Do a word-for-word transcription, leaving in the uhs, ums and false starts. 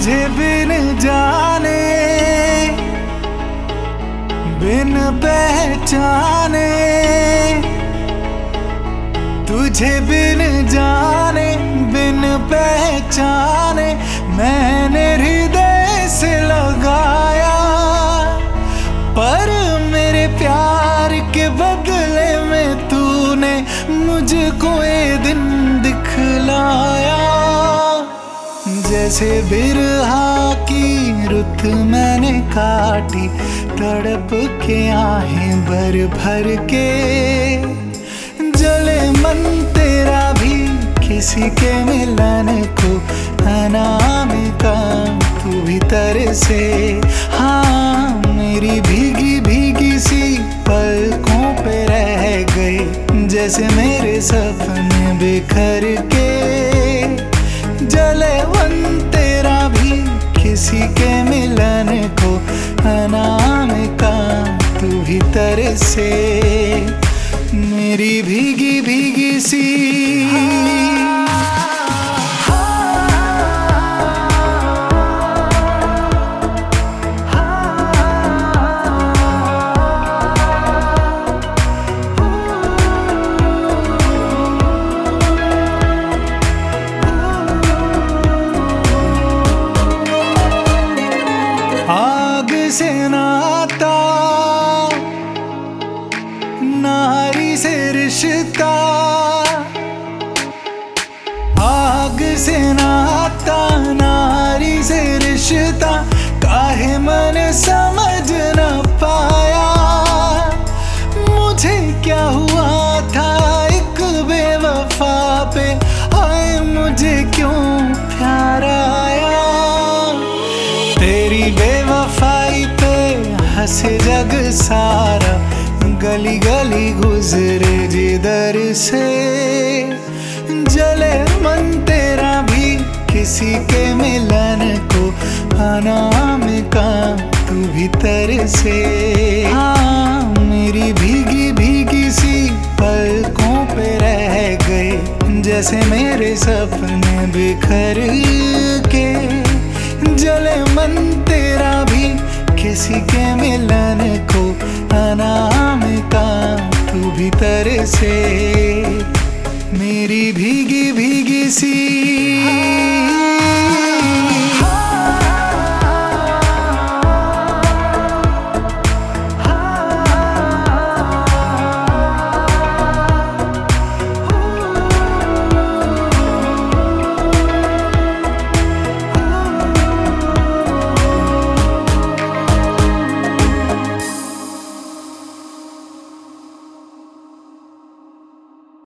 तुझे बिन जाने बिन पहचाने, तुझे बिन जाने बिन पहचाने मैंने हृदय से लगाया, पर मेरे प्यार के बदले में तूने मुझको ये दिन दिखलाया। जैसे बिरहा की रुत मैंने काटी, तड़प के आहें भर भर के, जले मन तेरा भी किसी के मिलन को, अनामिका तू भीतर से। हाँ मेरी भीगी भीगी सी पलकों पे रह गए, जैसे मेरे सपने बिखर के, जले मन तेरा भी किसी के मिलन को, अनामिका तू भीतर से, मेरी भीगी भीगी सी। आग से नाता, नारी से रिश्ता, आग से नाता नारी से रिश्ता, काहे मन समझ न पाया। मुझे क्या हुआ था एक बेवफा पे, हाय मुझे क्यों प्यार आया। तेरी बेवफाई पे हंसे जग सारा, गली गली गुजरे जिधर से, जले मन तेरा भी किसी के मिलन को, अनामिका तू भीतर से। हाँ मेरी भीगी भीगी सी पलकों पे रह गए, जैसे मेरे सपने बिखर के, जले मन तेरा भी किसी के मिलन को, अनामिका तू भीतर से, मेरी भीगी भीगी सी।